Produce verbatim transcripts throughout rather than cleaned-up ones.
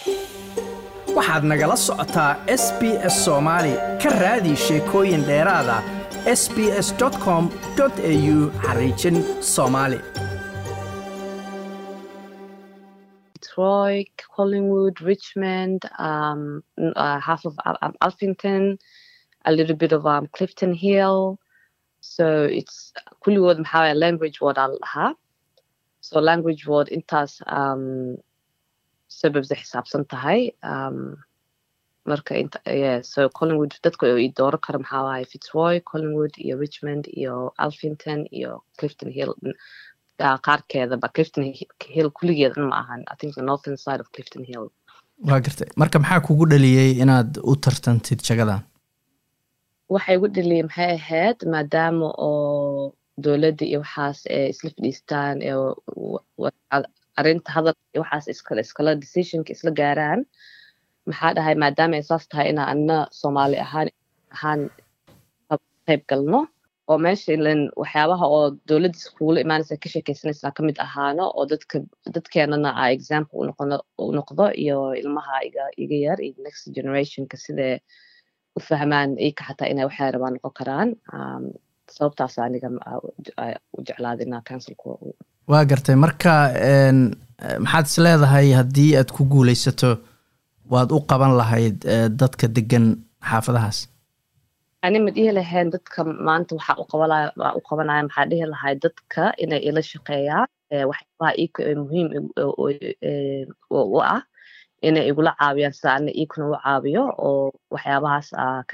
waxaad nagala socotaa S B S Soomaali ka raadi sheekooyin dheeraad ah s b s dot com dot a u xariijin Soomaali. Troy, Collingwood, Richmond, um, uh, half of um, Alphington, a little bit of um, Clifton Hill. So it's Collingwood maxaa language ward al lahaa. So language ward intaas um, suburbs xisaabsan tahay. Um, marka inta yeah, so Collingwood dadku ay door kara maxaa waaye Fitzroy, Collingwood iyo Richmond iyo Alphington iyo Clifton Hill. qaarkeeda ba Clifton Hill kuligeeda ma ahan. I think the northern side of Clifton Hill. waa gartay marka maxaa kugu dhaliyay inaad u tartantid jagadan? waxay ugu dhaliyay maxay ahayd maadaama oo dawladda iyo waxaas ee isla fadhiistaan ee arinta hadal iyo waxaas iskala iskala decisionka isla gaaraan maxaa dhahay maadaama ay saas tahay inaan anna Soomaali ahaan ahaan qayb galno oo meesha ilan waxyaabaha oo dawladda iskuul imaanaysa ka sheekaysanaysa ka mid ahaano oo dadka dadkeenana ah example u noqdo u noqdo iyo ilmaha iga iga yar iyo next generation ka sida u fahmaan ay ka xataa inay waxay rabaan noqon karaan um sababtaas aniga u jeclaaday inaan council ku waa gartay marka een maxaad is leedahay haddii aad ku guulaysato waad u qaban lahayd dadka degan xaafadahaas? ani ma dhihi lahayn dadka maanta waxa u qabanaya u qabanaya maxaa dhihi lahayd dadka inay ila shaqeeyaan waxyaabaha iika muhiim u ah inay igula caawiyaan sida ana iikuna u caawiyo oo waxyaabahaas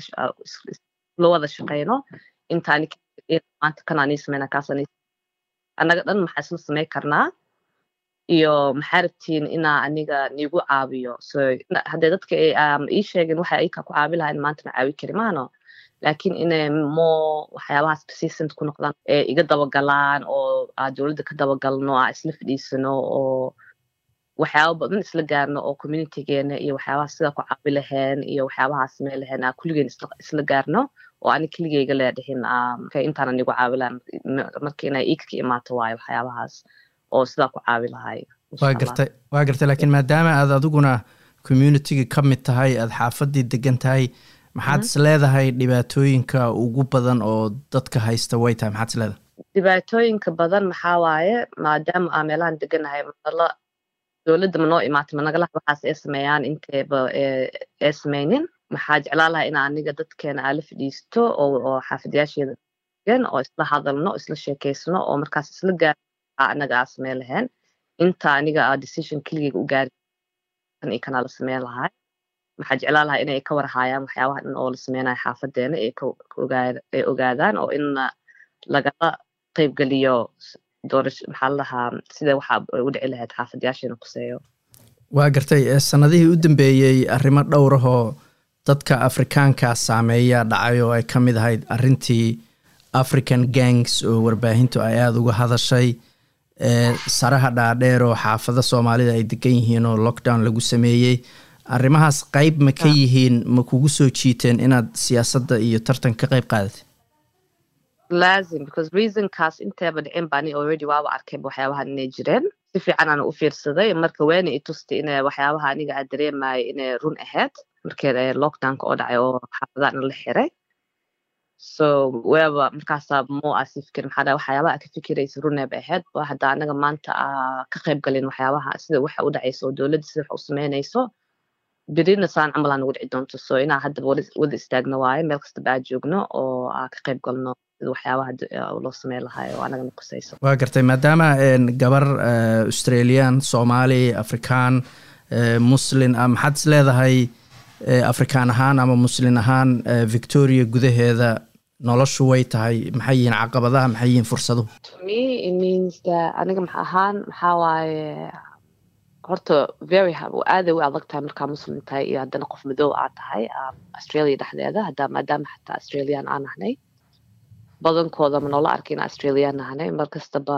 loo wada shaqeyno intaan maanta kanaan ismeena kaasani anaga dhan maxaa isla sameey karnaa iyo maxaa rabtiin inaa aniga nigu caawiyo so haddii dadka ay sheegeen waxa ay ka ku caawi lahayn maanta ma caawi kari maano laakiin inay mo waxyaabahaas persistent ku noqdaan ee iga dabagalaan oo dawladda ka dabagalno ah isla fadhiisano oo waxyaabo badan isla gaarno oo communitygeena iyo waxyaabaha sida ku caawi lahayn iyo waxyaabahaas meel lahayn aan kulligeen isla isla gaarno oo aan keligeyga leedahin ka intaan anigu caawi lahayn markii inay iika ka imaato waayo waxyaabahaas oo sida ku caawi lahayn. waa gartay waa gartay laakiin maadaama aad adiguna communityga ka mid tahay aad xaafadii degan tahay maxaad is leedahay dhibaatooyinka ugu badan oo dadka haysta way tahay maxaad is leedahay? dhibaatooyinka badan maxaa waaye maadaama aan meelahan deganahay la dawladda ma noo imaatay ma nagala waxaas ay sameeyaan inteeba ee sameynin maxaa jeclaan lahaa in aniga dadkeena aan la fadhiisto oo oo xaafadayaasheeda degan oo isla hadalno isla sheekaysano oo markaas isla gaar anaga aan sameyn lahayn inta aniga decision keligeyga u gaari kan iyo kana la sameyn lahaa maxaa jeclaan lahaa inay ka warhayaan waxyaabaha dhan oo la sameynayo xaafadeena ee ka ay ogaadaan oo in lagala qayb galiyo doorish maxaa lahaa sida waxa u dhici lahayd xaafadayaasheena quseeyo. waa gartay sanadihii u dambeeyay arrimo dhowr ah oo dadka Afrikaanka saameeya dhacay oo ay ka mid ahayd arrintii African gangs oo warbaahintu ay aad uga hadashay ee saraha dhaadheer oo xaafada Soomaalida ay degan yihiin oo lockdown lagu sameeyay arrimahaas qayb ma ka yihiin ma kugu soo jiiteen inaad siyaasadda iyo tartan ka qayb qaadatay? laazim because reason kaas inteeba dhicin bani already waaba arkay waxyaabaha inay jireen si fiican aan u fiirsaday marka weena i tustay inay waxyaabaha aniga aan dareemay inay run ahayd markii ay lockdown-ka oo dhacay oo xaafadaha la xiray so weeba markaas mo asifkir maxaa waxyaabaha ka fikiraysa run ahayd ba hadda anaga maanta ka qayb galin waxyaabaha sida waxa u dhacayso dawladda sida wax u sameynayso birina saan camal aan ugu dhici doonto so inaan hadda wada istaagno waaye meel kasta baa joogno oo aan ka qayb galno waxyaabaha loo sameyn lahaa oo anaga naqusayso. waa gartay maadaama gabar Australian Soomaali Afrikaan Muslim ah maxaad is leedahay Afrikaan ahaan ama Muslim ahaan Victoria gudaheeda noloshu way tahay maxay yihiin caqabadaha maxay yihiin fursado? To me it means that aniga maxaa ahaan maxaa waaye horta very aad u adag tahay markaa Muslim tahay iyo haddana qof madow aad tahay Australia dhexdeeda hadda maadaama xataa Australian aan ahnay badankooda ma noola arkin Australian ahnay markastaba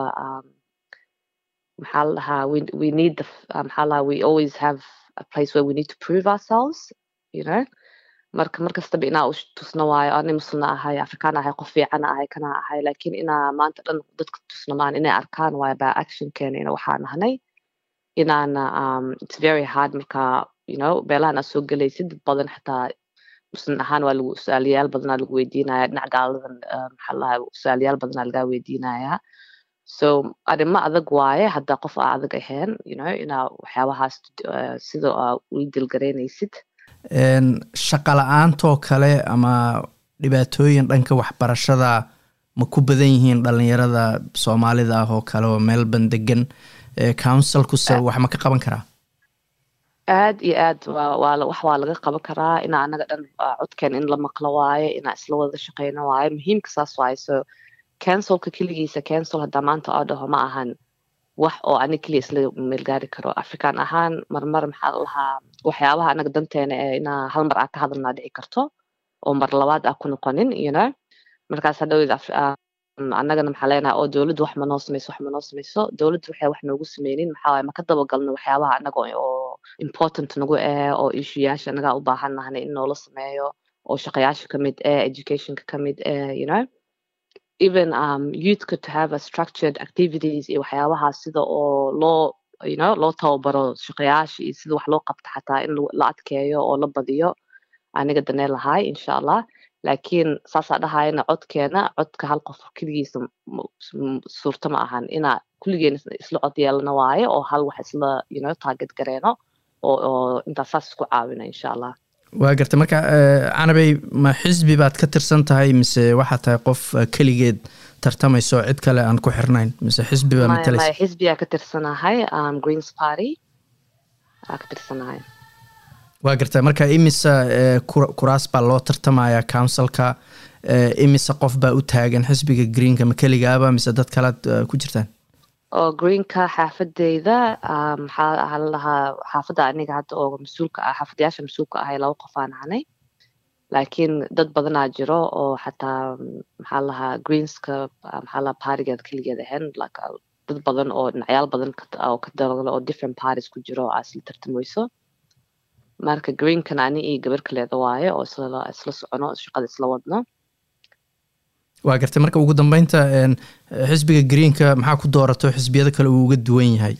maxaa lahaa we we need the maxaa lahaa we always have a place where we need to prove ourselves you know marka markastaba inaa u tusno waayo ani Muslim ahay Afrikaan ahay qof fiican ahay kana ahay laakiin inaa maanta dhan dadka tusnamaan inay arkaan waayo by action keena ina waxaan ahnay inaan um it's very hard marka you know beelahan aad soo galaysid dad badan xataa muslim ahaan waa lagu su-aalayaal badanaa lagu weydiinaya dhinac gaaladan maxaa lahaa su-aalayaal badanaa lagaa weydiinaya so arrimo adag waaye haddaa qof aa adag ahayn you know inaa waxyaabahaas sida aa u dilgaraynaysid shaqa la-aantoo kale ama dhibaatooyin dhanka waxbarashada ma ku badan yihiin dhalinyarada soomaalida ah oo kale oo meel bandegan councilkuse wax ma ka qaban karaa aad iyo aad waa wax waa laga qaban karaa inaa anaga dhan codkeen in la maqlo waaye inaa isla wada shaqeyno waaye muhiimka saas waaye so councilka keligiisa council haddaa maanta oo dhaho ma ahan wax oo anig keliya isla meelgaari karo afrikaan ahaan marmar maxaa lahaa waxyaabaha anaga danteena ee inaa hal mar aa ka hadalnaa dhici karto oo mar labaad aa ku noqonin you know markaas hadhowd annagana maxaa leenahay oo dowladdu wax ma noo samayso wax ma noo samayso dowladdu waxay wax noogu sameynin maxaa waaye ma ka dabagalno waxyaabaha annaga oo important nagu ah oo issueyaasha annagaa u baahan nahnay in noola sameeyo oo shaqayaasha ka mid ah educationka ka mid ah you know even um, youth could have a structured activities iyo waxyaabahaas sida oo loo you know loo tababaro shaqayaasha iyo sida wax loo qabto xataa in la adkeeyo oo la badiyo aniga danee lahaay insha allah laakiin saasaa dhahayana codkeena codka hal qof keligiisa suurta ma ahan inaa kulligeen isla cod yeelana waaye oo hal wax isla you know target gareeno oo oo intaas saas isku caawina insha allah waa gartay marka canabey ma xisbi baad ka tirsan tahay mise waxaa tahay qof keligeed tartamayso cid kale aan ku xirnayn mise xisbi baa matalaysa ma xisbiyaa ka tirsanahay um, Greens Party aa ka tirsanahay waa gartay marka imisa kuraas baa loo tartamaya councilka imisa qof baa u taagan xisbiga greenka ma keligaaba mise dad kale ku jirtaan oo greenka xaafadeyda maxaa lahaa xaafadda aniga hadda oo mas-uulka ah xaafadayaasha mas-uulka ahay laba qof aan ahanay laakiin dad badanaa jiro oo xataa maxaa lahaa greenska maxaa lahaa partigeeda keligeed ahayn dad badan oo dhinacyaal badan oo ka dalagalo oo different parties ku jiro oo isla tartamayso marka greenkan ani iyo gabar kaleeda waaye oo isla isla socono shaqada isla wadno waa gartay marka ugu dambeynta xisbiga greenka maxaa ku doorato xisbiyada kale uu uga duwan yahay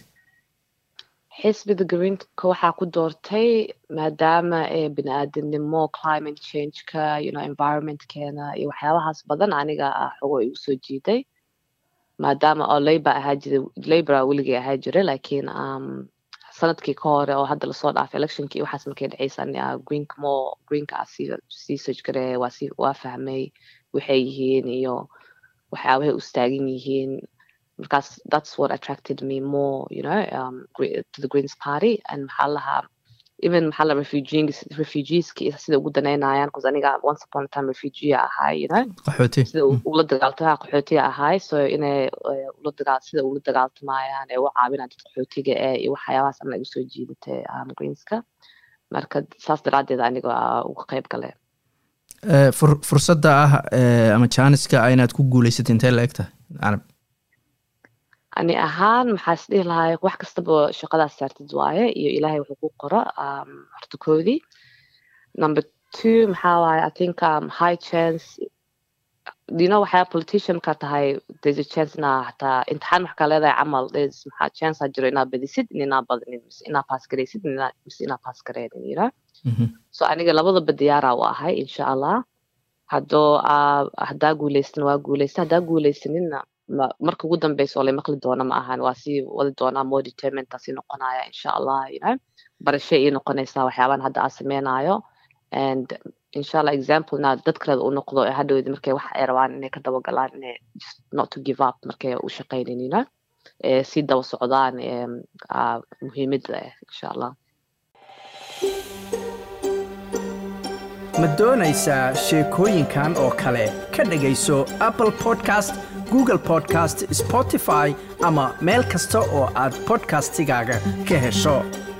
xisbiga greenka waxaa ku doortay maadaama bini-aadamnimo climate changeka you know environmentkeena iyo waxyaabahaas badan aniga ah xogo igu soo jiiday maadaama oo labor ahaa jiray labor weligay ahaa jiray laakiin um, sanadkii ka hore oo hadda lasoo dhaafay electionkii waxaas markay dhacaysan greenka mo greenka aa sii sii search garee waa sii waa fahmay waxay yihiin iyo waxyaabahay u staagan yihiin markaas that's what attracted me more you know um, to the Greens Party and maxaa lahaa even maxaa la refugees refugeeski sida ugu danaynayaan because aniga once upon a time refugee ahay you know qaxooti sida ula dagaaltamaa qaxooti ahay so inay ula dagaal sida ula dagaaltamayaan ee u caawinaan dadka qaxootiga ee iyo waxyaabahaas ana igu soo jiidatay um, greenska marka saas daraadeed aniga uga qayb galeen fursadda ah ama jaaniska inaad ku guulaysatay intee la egtahay canab ani ahaan maxaa is dhihi lahay wax kastaba shaqadaas saartid waaye iyo ilaahay wuxuu ku qoro um, horta koodii number two maxaa waaye I think um, high chance you know waxyaa politician ka tahay there's a chance inaa hataa imtixaan wax kaa leedahay camal there's maxaa chance aa jiro inaa badisid inaa badinin mise inaa pass garaysid mise inaa pass garaynin you know mm-hmm. so aniga labadaba diyaaraa u ahay insha allah haddoo uh, haddaa guulaysan waa guulaysan haddaa guulaysanina marka ugu dambeysa oo la maqli doona ma ahan waa sii wadi doonaa more determined sii noqonaya insha allah you know barasho ii noqonaysaa waxyaabahan hadda aan sameynayo and insha allah example na dad kale u noqdo ee hadhowdi markay wax ay rabaan inay ka dabagalaan inay just not to give up markay u shaqeynin you know ee sii daba socdaan ee muhiimada insha allah ma doonaysaa sheekooyinkan oo kale ka dhagayso Apple Podcast Google Podcast Spotify ama meel kasta oo aad podcastigaaga ka hesho